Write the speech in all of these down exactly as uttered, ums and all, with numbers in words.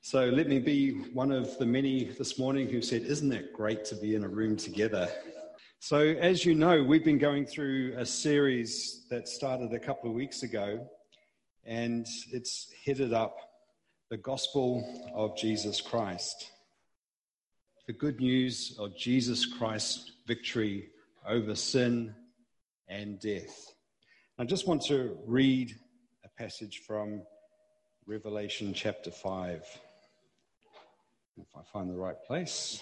So let me be one of the many this morning who said, isn't it great to be in a room together? So as you know, we've been going through a series that started a couple of weeks ago, and it's headed up the gospel of Jesus Christ. The good news of Jesus Christ's victory over sin and death. I just want to read a passage from Revelation chapter five. If I find the right place.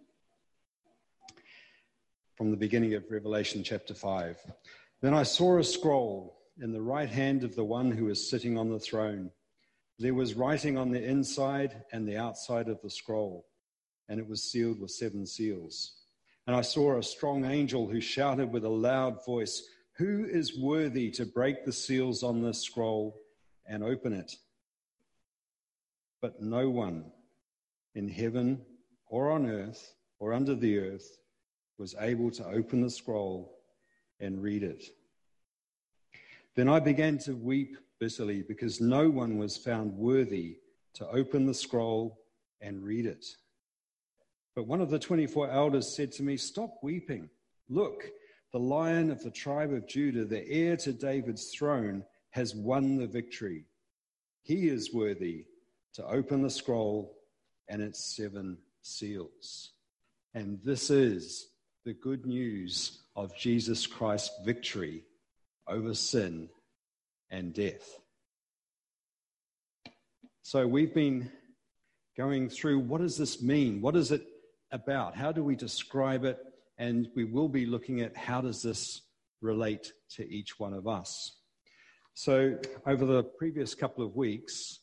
From the beginning of Revelation chapter five. Then I saw a scroll in the right hand of the one who was sitting on the throne. There was writing on the inside and the outside of the scroll, and it was sealed with seven seals. And I saw a strong angel who shouted with a loud voice, "Who is worthy to break the seals on this scroll and open it?" But no one in heaven or on earth or under the earth was able to open the scroll and read it. Then I began to weep bitterly because no one was found worthy to open the scroll and read it. But one of the twenty-four elders said to me, "Stop weeping. Look, the Lion of the tribe of Judah, the heir to David's throne, has won the victory. He is worthy to open the scroll and its seven seals." And this is the good news of Jesus Christ's victory over sin and death. So we've been going through, what does this mean? What is it about? How do we describe it? And we will be looking at how does this relate to each one of us. So over the previous couple of weeks,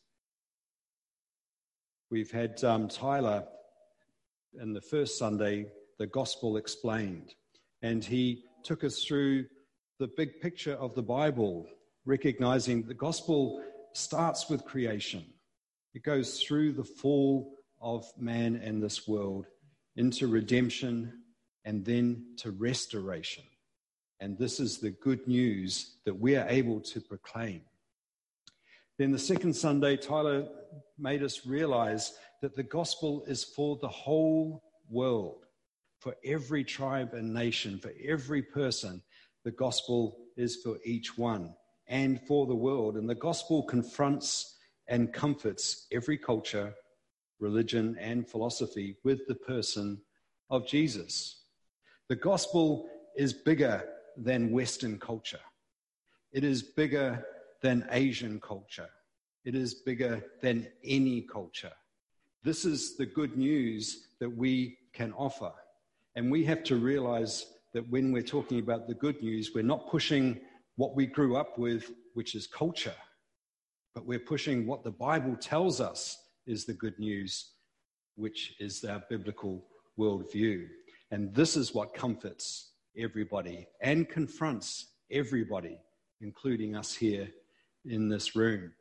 we've had um, Tyler in the first Sunday, the Gospel Explained, and he took us through the big picture of the Bible, recognizing the Gospel starts with creation. It goes through the fall of man and this world into redemption and then to restoration. And this is the good news that we are able to proclaim. Then the second Sunday, Tyler made us realize that the gospel is for the whole world, for every tribe and nation, for every person. The gospel is for each one and for the world. And the gospel confronts and comforts every culture, religion, and philosophy with the person of Jesus. The gospel is bigger than Western culture. It is bigger than Asian culture. It is bigger than any culture. This is the good news that we can offer. And we have to realize that when we're talking about the good news, we're not pushing what we grew up with, which is culture, but we're pushing what the Bible tells us is the good news, which is our biblical worldview. And this is what comforts everybody and confronts everybody, including us here in this room.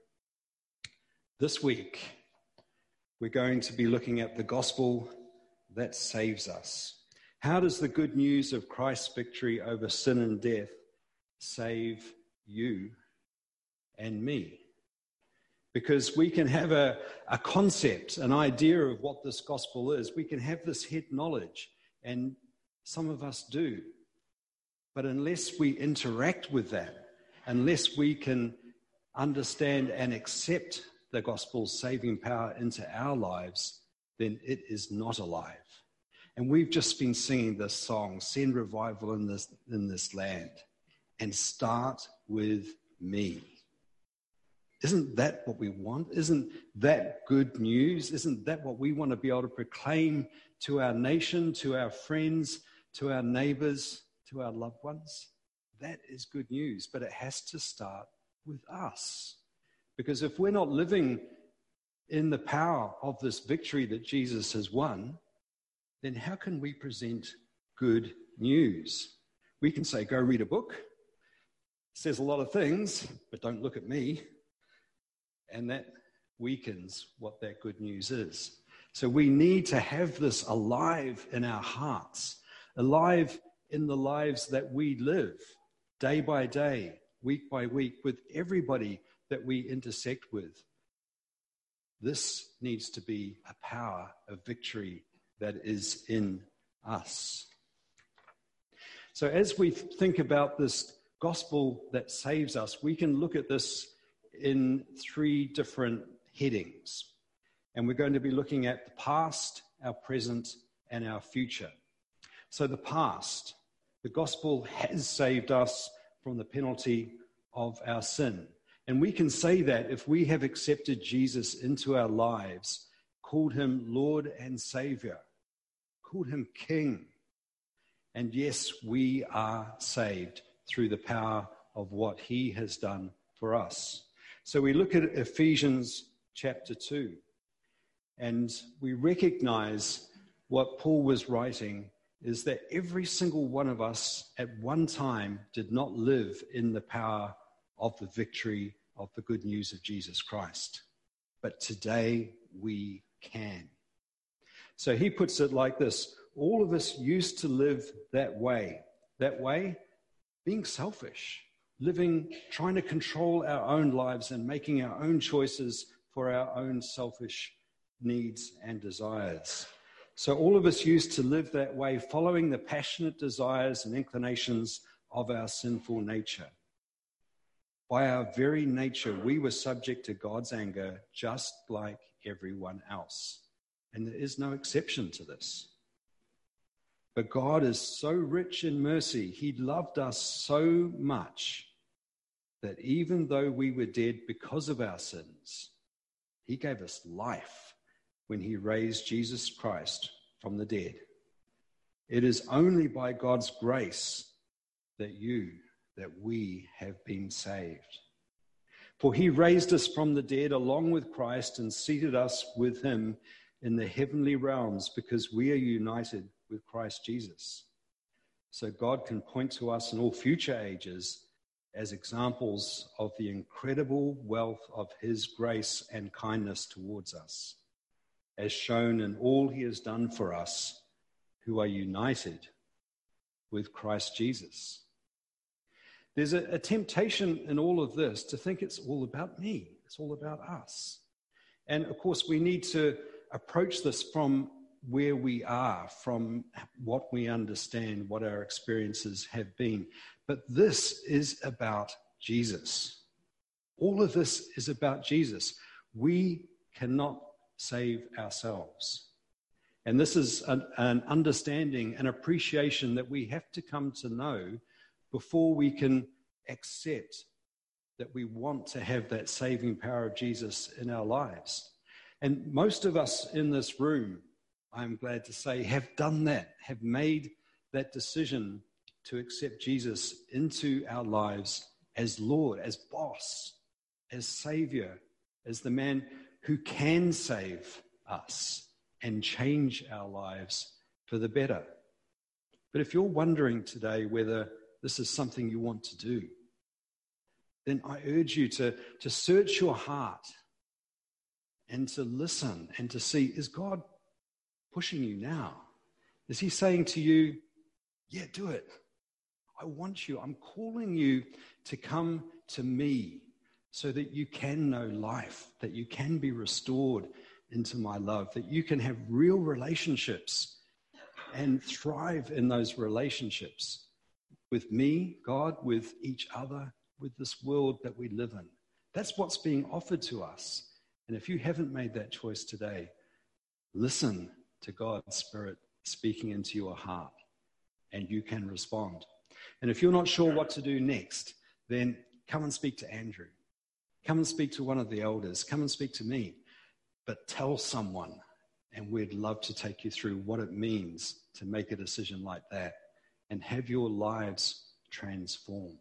This week, we're going to be looking at the gospel that saves us. How does the good news of Christ's victory over sin and death save you and me? Because we can have a, a concept, an idea of what this gospel is. We can have this head knowledge, and some of us do. But unless we interact with that, unless we can understand and accept the gospel's saving power into our lives, then it is not alive. And we've just been singing this song, "Send revival in this, in this land, and start with me." Isn't that what we want? Isn't that good news? Isn't that what we want to be able to proclaim to our nation, to our friends, to our neighbors, to our loved ones? That is good news, but it has to start with us. Because if we're not living in the power of this victory that Jesus has won, then how can we present good news? We can say, go read a book. It says a lot of things, but don't look at me. And that weakens what that good news is. So we need to have this alive in our hearts, alive in the lives that we live, day by day, week by week, with everybody that we intersect with. This needs to be a power, a victory that is in us. So as we think about this gospel that saves us, we can look at this in three different headings. And we're going to be looking at the past, our present, and our future. So the past, the gospel has saved us from the penalty of our sin. And we can say that if we have accepted Jesus into our lives, called him Lord and Savior, called him King. And yes, we are saved through the power of what he has done for us. So we look at Ephesians chapter two, and we recognize what Paul was writing is that every single one of us at one time did not live in the power of the victory of the good news of Jesus Christ. But today we can. So he puts it like this: all of us used to live that way. That way, being selfish, living, trying to control our own lives and making our own choices for our own selfish needs and desires. So all of us used to live that way, following the passionate desires and inclinations of our sinful nature. By our very nature, we were subject to God's anger just like everyone else. And there is no exception to this. But God is so rich in mercy, he loved us so much that even though we were dead because of our sins, he gave us life when he raised Jesus Christ from the dead. It is only by God's grace that you, that we have been saved. For he raised us from the dead along with Christ and seated us with him in the heavenly realms because we are united with Christ Jesus. So God can point to us in all future ages as examples of the incredible wealth of his grace and kindness towards us, as shown in all he has done for us who are united with Christ Jesus. There's a, a temptation in all of this to think it's all about me. It's all about us. And of course, we need to approach this from where we are, from what we understand, what our experiences have been. But this is about Jesus. All of this is about Jesus. We cannot save ourselves. And this is an, an understanding, an appreciation that we have to come to know before we can accept that we want to have that saving power of Jesus in our lives. And most of us in this room, I'm glad to say, have done that, have made that decision to accept Jesus into our lives as Lord, as boss, as Savior, as the man who can save us and change our lives for the better. But if you're wondering today whether this is something you want to do, then I urge you to, to search your heart and to listen and to see, is God pushing you now? Is he saying to you, yeah, do it. I want you. I'm calling you to come to me so that you can know life, that you can be restored into my love, that you can have real relationships and thrive in those relationships with me, God, with each other, with this world that we live in. That's what's being offered to us. And if you haven't made that choice today, listen to God's Spirit speaking into your heart, and you can respond. And if you're not sure what to do next, then come and speak to Andrew. Come and speak to one of the elders. Come and speak to me. But tell someone, and we'd love to take you through what it means to make a decision like that and have your lives transformed.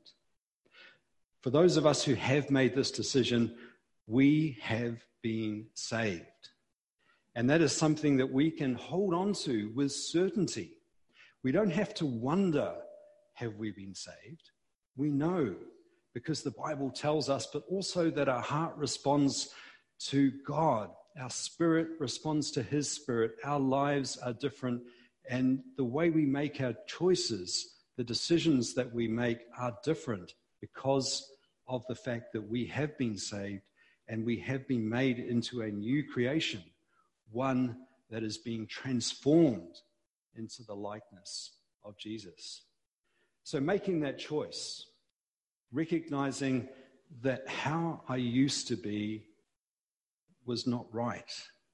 For those of us who have made this decision, we have been saved. And that is something that we can hold on to with certainty. We don't have to wonder, have we been saved? We know, because the Bible tells us, but also that our heart responds to God. Our spirit responds to his spirit. Our lives are different. And the way we make our choices, the decisions that we make are different because of the fact that we have been saved and we have been made into a new creation, one that is being transformed into the likeness of Jesus. So making that choice, recognizing that how I used to be was not right.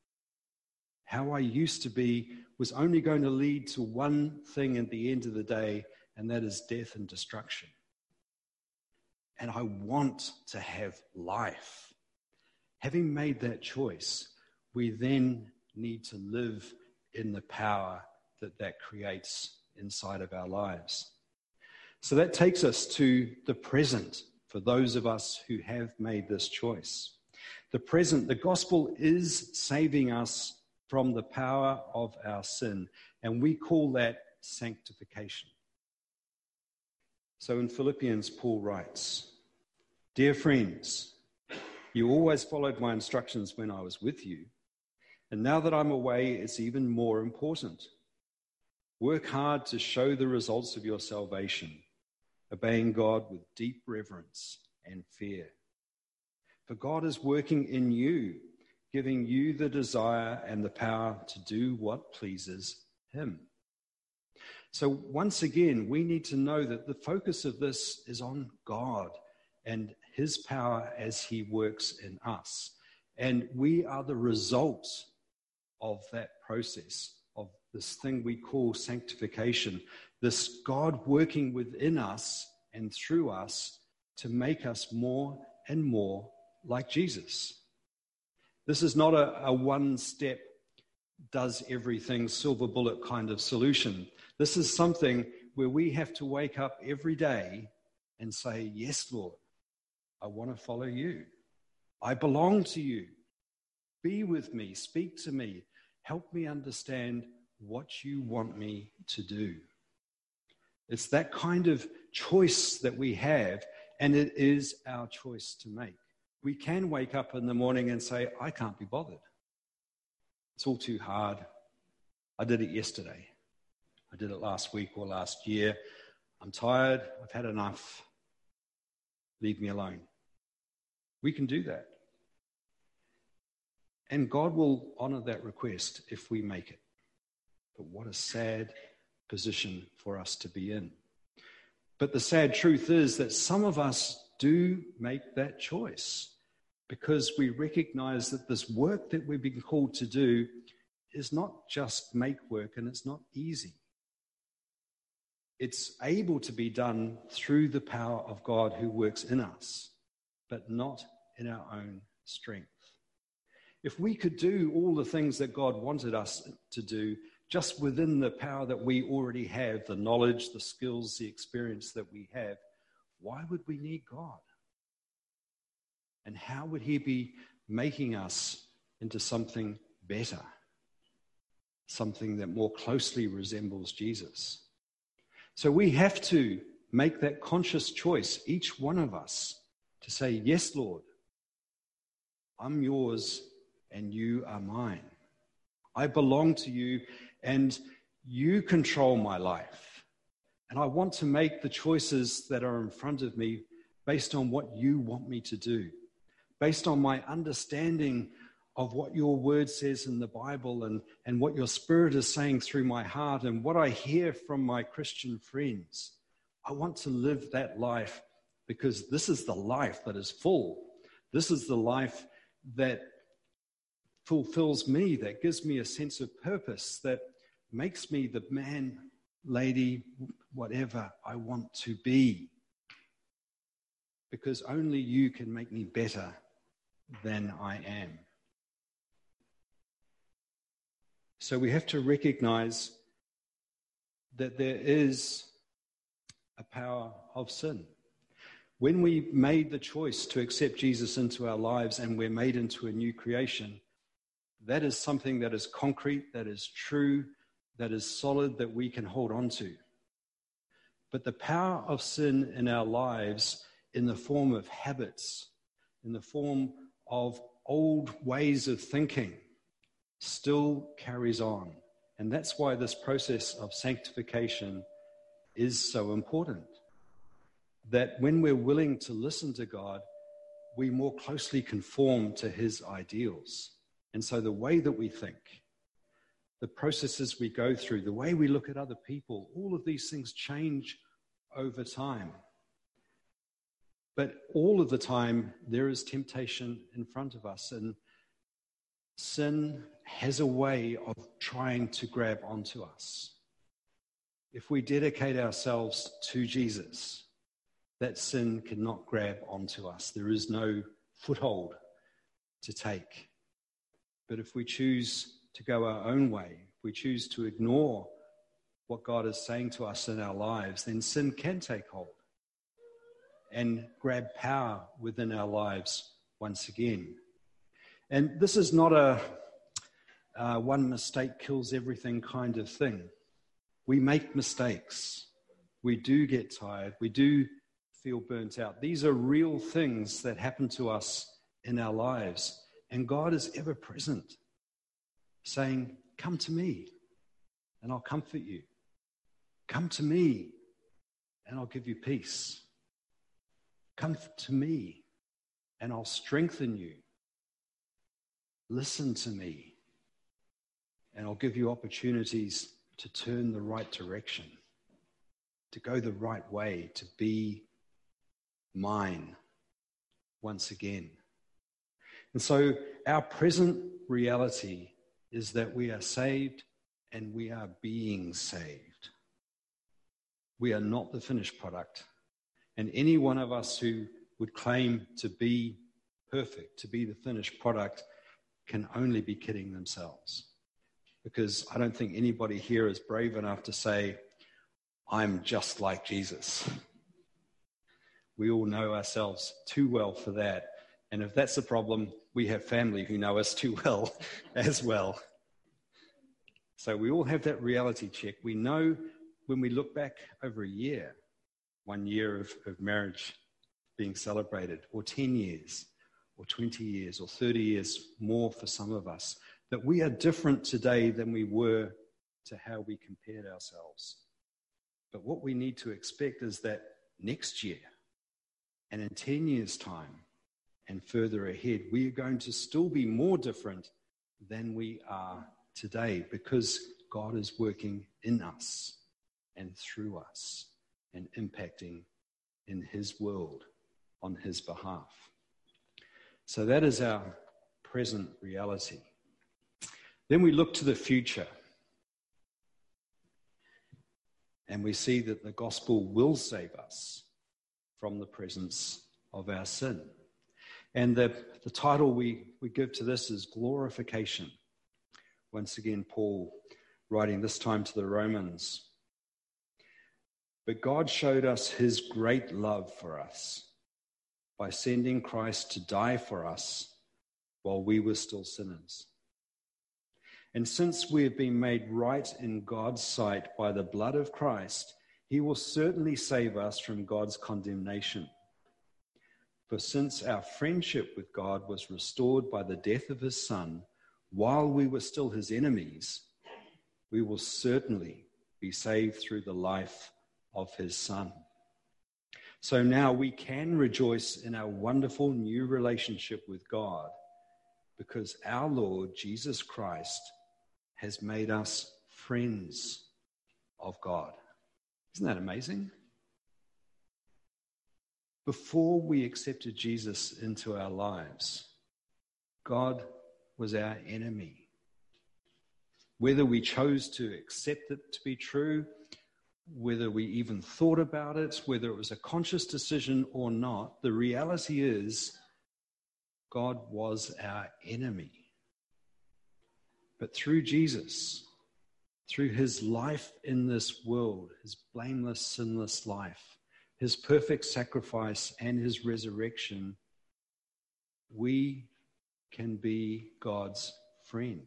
How I used to be was only going to lead to one thing at the end of the day, and that is death and destruction. And I want to have life. Having made that choice, we then need to live in the power that that creates inside of our lives. So that takes us to the present for those of us who have made this choice. The present, the gospel is saving us from the power of our sin, and we call that sanctification. So in Philippians, Paul writes, "Dear friends, you always followed my instructions when I was with you, and now that I'm away, it's even more important. Work hard to show the results of your salvation, obeying God with deep reverence and fear. For God is working in you, giving you the desire and the power to do what pleases him." So once again, we need to know that the focus of this is on God and his power as he works in us. And we are the result of that process, of this thing we call sanctification, this God working within us and through us to make us more and more like Jesus. This is not a, a one-step, does everything, silver bullet kind of solution. This is something where we have to wake up every day and say, "Yes, Lord, I want to follow you. I belong to you. Be with me, speak to me, help me understand what you want me to do." It's that kind of choice that we have, and it is our choice to make. We can wake up in the morning and say, "I can't be bothered. It's all too hard. I did it yesterday. I did it last week or last year. I'm tired. I've had enough. Leave me alone." We can do that. And God will honor that request if we make it. But what a sad position for us to be in. But the sad truth is that some of us do make that choice because we recognize that this work that we've been called to do is not just make work, and it's not easy. It's able to be done through the power of God who works in us, but not in our own strength. If we could do all the things that God wanted us to do just within the power that we already have, the knowledge, the skills, the experience that we have, why would we need God? And how would he be making us into something better, something that more closely resembles Jesus? So we have to make that conscious choice, each one of us, to say, "Yes, Lord, I'm yours and you are mine. I belong to you and you control my life. And I want to make the choices that are in front of me based on what you want me to do, based on my understanding of what your word says in the Bible and, and what your Spirit is saying through my heart and what I hear from my Christian friends. I want to live that life because this is the life that is full. This is the life that fulfills me, that gives me a sense of purpose, that makes me the man, lady, whatever I want to be. Because only you can make me better than I am. So we have to recognize that there is a power of sin. When we made the choice to accept Jesus into our lives and we're made into a new creation, that is something that is concrete, that is true, that is solid, that we can hold on to. But the power of sin in our lives, in the form of habits, in the form of old ways of thinking, still carries on. And that's why this process of sanctification is so important. That when we're willing to listen to God, we more closely conform to his ideals. And so the way that we think, the processes we go through, the way we look at other people, all of these things change over time. But all of the time, there is temptation in front of us, and sin has a way of trying to grab onto us. If we dedicate ourselves to Jesus, that sin cannot grab onto us. There is no foothold to take. But if we choose to go our own way, if we choose to ignore what God is saying to us in our lives, then sin can take hold and grab power within our lives once again. And this is not a uh, one mistake kills everything kind of thing. We make mistakes. We do get tired. We do feel burnt out. These are real things that happen to us in our lives. And God is ever present, saying, come to me and I'll comfort you. Come to me and I'll give you peace. Come to me and I'll strengthen you. Listen to me and I'll give you opportunities to turn the right direction, to go the right way, to be mine once again. And so our present reality is that we are saved and we are being saved. We are not the finished product. And any one of us who would claim to be perfect, to be the finished product, can only be kidding themselves. Because I don't think anybody here is brave enough to say, I'm just like Jesus. We all know ourselves too well for that. And if that's the problem, we have family who know us too well as well. So we all have that reality check. We know when we look back over a year, one year of, of marriage being celebrated, or ten years, or twenty years, or thirty years more for some of us, that we are different today than we were to how we compared ourselves. But what we need to expect is that next year, and in ten years' time, and further ahead, we are going to still be more different than we are today, because God is working in us and through us and impacting in his world on his behalf. So that is our present reality. Then we look to the future and we see that the gospel will save us from the presence of our sin. And the, the title we, we give to this is Glorification. Once again, Paul writing this time to the Romans. But God showed us his great love for us by sending Christ to die for us while we were still sinners. And since we have been made right in God's sight by the blood of Christ, he will certainly save us from God's condemnation. For since our friendship with God was restored by the death of his Son, while we were still his enemies, we will certainly be saved through the life of his Son. So now we can rejoice in our wonderful new relationship with God, because our Lord Jesus Christ has made us friends of God. Isn't that amazing? Before we accepted Jesus into our lives, God was our enemy. Whether we chose to accept it to be true, whether we even thought about it, whether it was a conscious decision or not, the reality is God was our enemy. But through Jesus, through his life in this world, his blameless, sinless life, his perfect sacrifice and his resurrection, we can be God's friend.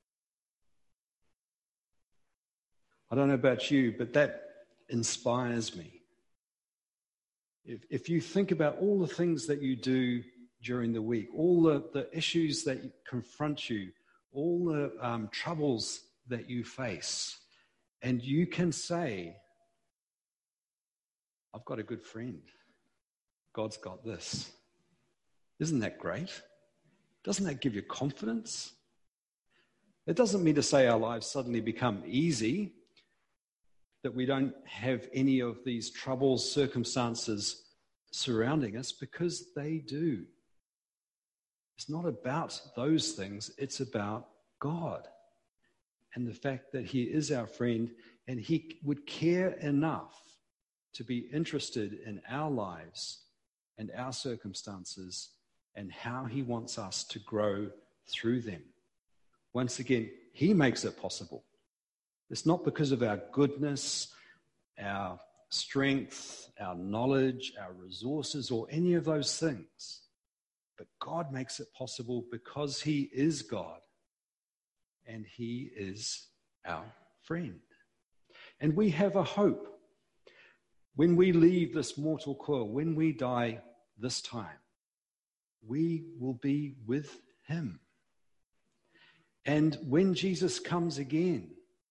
I don't know about you, but that inspires me. If, if you think about all the things that you do during the week, all the, the issues that confront you, all the um, troubles that you face, and you can say, I've got a good friend. God's got this. Isn't that great? Doesn't that give you confidence? It doesn't mean to say our lives suddenly become easy, that we don't have any of these troubles, circumstances surrounding us, because they do. It's not about those things, it's about God and the fact that he is our friend and he would care enough to be interested in our lives and our circumstances and how he wants us to grow through them. Once again, he makes it possible. It's not because of our goodness, our strength, our knowledge, our resources, or any of those things. But God makes it possible because he is God and he is our friend. And we have a hope. When we leave this mortal coil, when we die this time, we will be with him. And when Jesus comes again,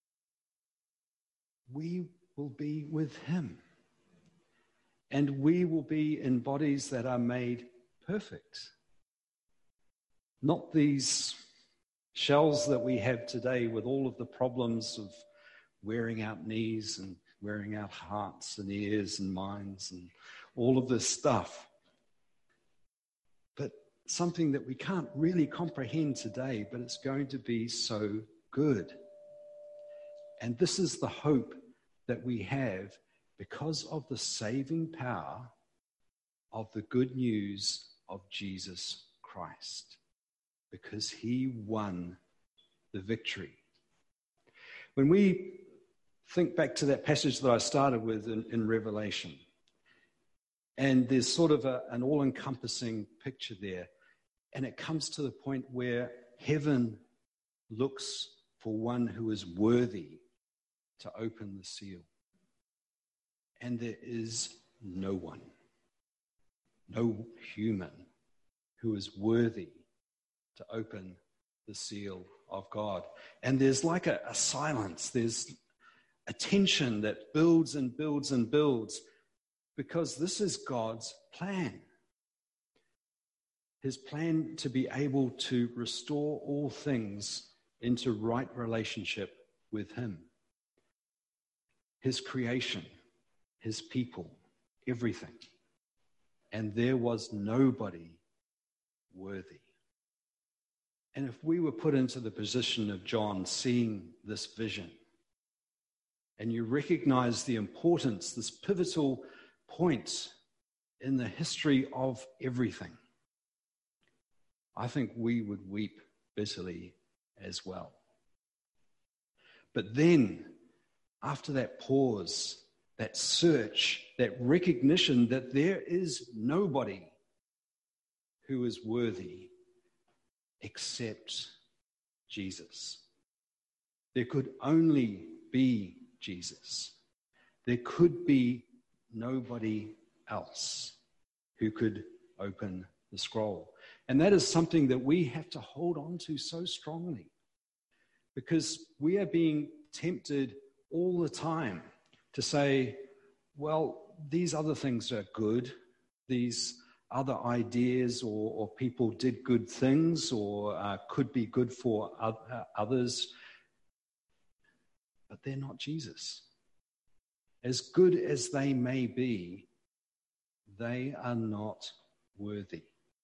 we will be with him. And we will be in bodies that are made perfect. Not these shells that we have today with all of the problems of wearing out knees and wearing out hearts and ears and minds and all of this stuff. But something that we can't really comprehend today, but it's going to be so good. And this is the hope that we have because of the saving power of the good news of Jesus Christ, because he won the victory. When we think back to that passage that I started with in, in Revelation, and there's sort of a, an all-encompassing picture there, and it comes to the point where heaven looks for one who is worthy to open the seal. And there is no one, no human who is worthy to open the seal of God. And there's like a, a silence, there's a tension that builds and builds and builds, because this is God's plan. His plan to be able to restore all things into right relationship with him. His creation, his people, everything. And there was nobody worthy. And if we were put into the position of John seeing this vision, and you recognize the importance, this pivotal point in the history of everything, I think we would weep bitterly as well. But then, after that pause, that search, that recognition that there is nobody who is worthy except Jesus. There could only be Jesus. There could be nobody else who could open the scroll. And that is something that we have to hold on to so strongly, because we are being tempted all the time to say, well, these other things are good, these other ideas or, or people did good things or uh, could be good for others, but they're not Jesus. As good as they may be, they are not worthy.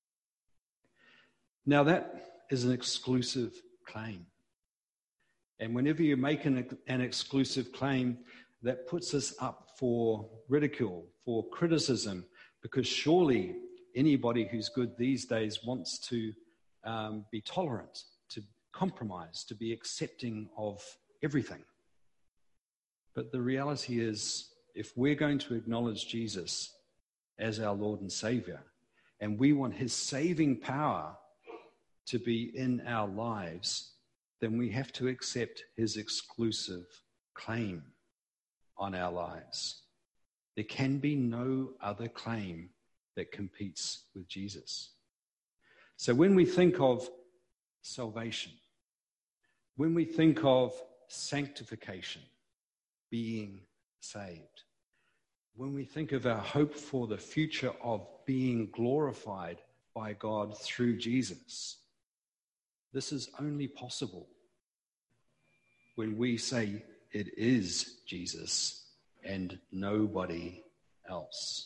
Now that is an exclusive claim. And whenever you make an, an exclusive claim, that puts us up for ridicule, for criticism, because surely anybody who's good these days wants to um, be tolerant, to compromise, to be accepting of everything. But the reality is, if we're going to acknowledge Jesus as our Lord and Savior, and we want his saving power to be in our lives, then we have to accept his exclusive claim on our lives. There can be no other claim that competes with Jesus. So when we think of salvation, when we think of sanctification, being saved, when we think of our hope for the future of being glorified by God through Jesus. This is only possible when we say it is Jesus and nobody else.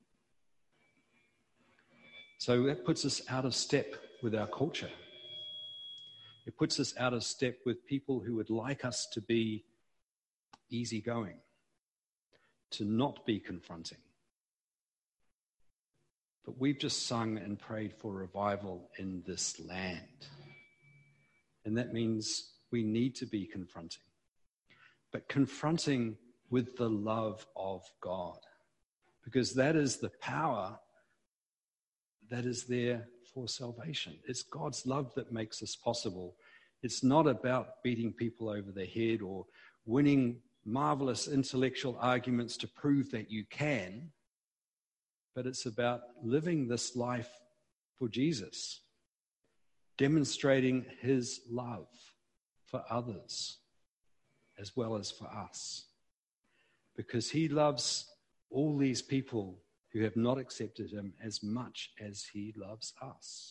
So that puts us out of step with our culture. It puts us out of step with people who would like us to be easygoing, to not be confronting. But we've just sung and prayed for revival in this land. And that means we need to be confronting. But confronting with the love of God. Because that is the power that is there for salvation. It's God's love that makes this possible. It's not about beating people over the head or winning marvelous intellectual arguments to prove that you can, but it's about living this life for Jesus, demonstrating his love for others as well as for us, because he loves all these people who have not accepted him as much as he loves us.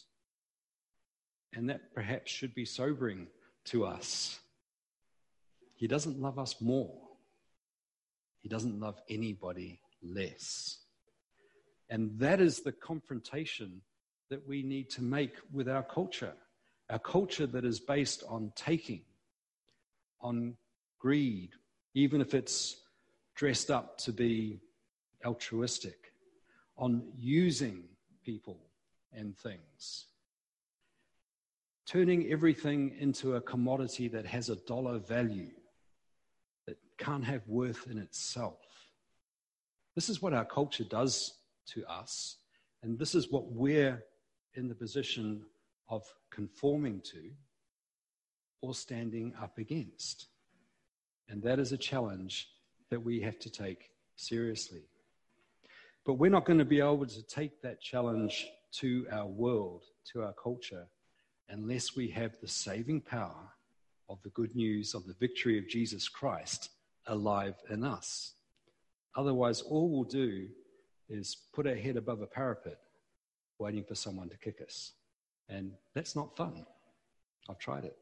And that perhaps should be sobering to us. He doesn't love us more. He doesn't love anybody less. And that is the confrontation that we need to make with our culture. Our culture that is based on taking, on greed, even if it's dressed up to be altruistic, on using people and things, turning everything into a commodity that has a dollar value, that can't have worth in itself. This is what our culture does to us, and this is what we're in the position of conforming to or standing up against. And that is a challenge that we have to take seriously. But we're not going to be able to take that challenge to our world, to our culture, unless we have the saving power of the good news of the victory of Jesus Christ alive in us. Otherwise, all we'll do is put our head above a parapet, waiting for someone to kick us. And that's not fun. I've tried it.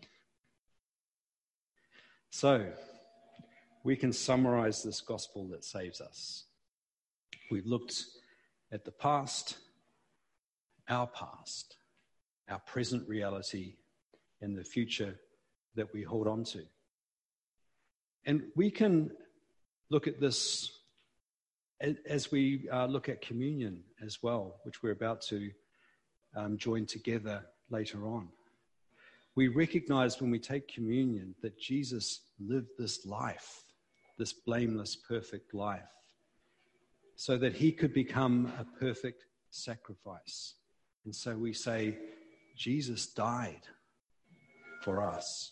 So, we can summarize this gospel that saves us. We've looked at the past, our past, our present reality, and the future that we hold on to. And we can look at this as we uh, look at communion as well, which we're about to um, join together later on. We recognize when we take communion that Jesus lived this life, this blameless, perfect life, so that he could become a perfect sacrifice. And so we say, Jesus died for us.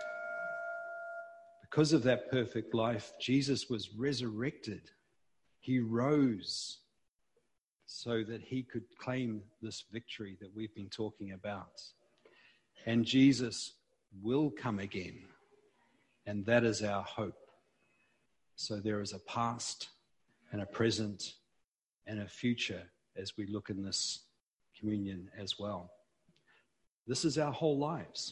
Because of that perfect life, Jesus was resurrected. He rose so that he could claim this victory that we've been talking about. And Jesus will come again. And that is our hope. So there is a past and a present and a future as we look in this communion as well. This is our whole lives.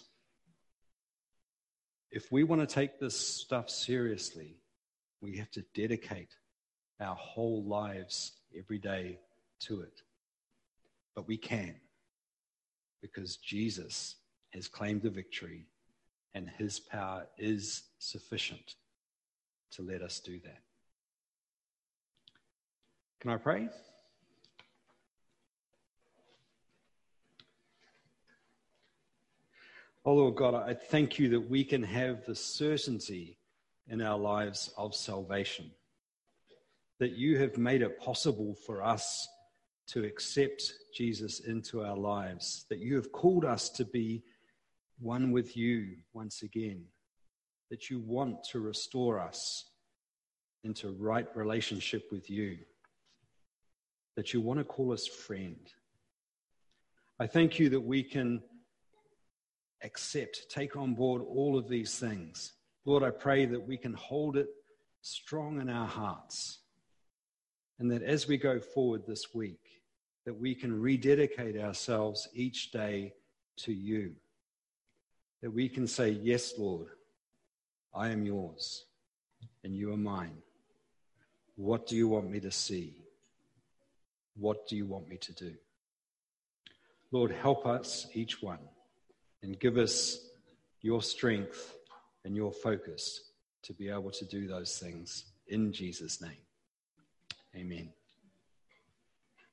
If we want to take this stuff seriously, we have to dedicate our whole lives every day to it. But we can, because Jesus has claimed the victory and his power is sufficient to let us do that. Can I pray? Oh, Lord God, I thank you that we can have the certainty in our lives of salvation, that you have made it possible for us to accept Jesus into our lives, that you have called us to be one with you once again, that you want to restore us into right relationship with you, that you want to call us friend. I thank you that we can accept, take on board all of these things. Lord, I pray that we can hold it strong in our hearts, and that as we go forward this week, that we can rededicate ourselves each day to you. That we can say, yes, Lord, I am yours and you are mine. What do you want me to see? What do you want me to do? Lord, help us, each one, and give us your strength and your focus to be able to do those things in Jesus' name. Amen.